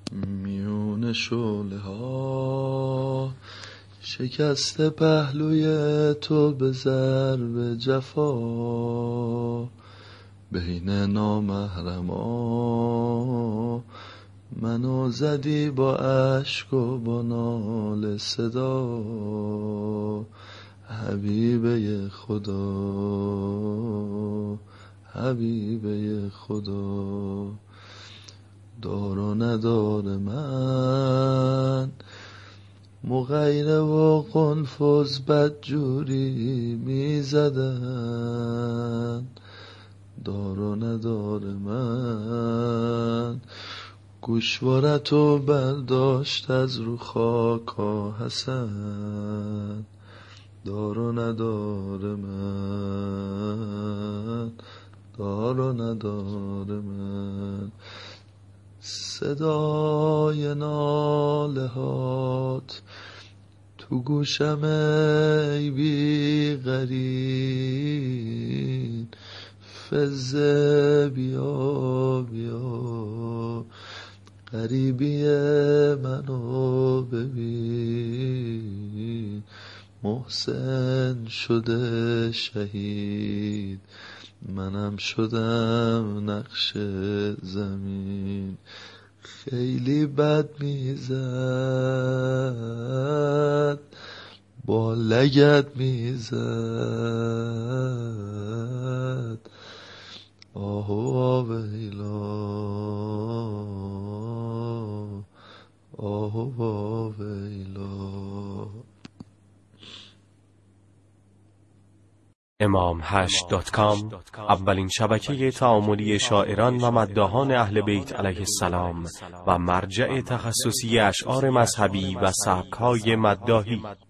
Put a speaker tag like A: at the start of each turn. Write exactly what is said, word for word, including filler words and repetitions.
A: میون شعله ها شکست پهلوی تو به ضرب جفا، بین نامحرما منو زدی با اشک و با ناله صدا. حبیبه خدا، حبیبه خدا، دار و ندار من مغیره و قنفذ بدجوری می زدن. دار و ندار من گوشوارتو برداشت از رو خاکا حسن. دار و ندار من، دار و ندار من، صدای ناله هات تو گوشم ای بی قرین. فزه بیا بیا غریبی منو ببین. محسن شده شهید، منم شدم نقش زمین. خیلی بد میزد، با لگد میزد. آه و ویلا، آه و ویلا.
B: امام هشت دات کام اولین شبکه تعاملی شاعران و مداحان اهل بیت علیه السلام و مرجع تخصصی اشعار مذهبی و سبک‌های مداحی.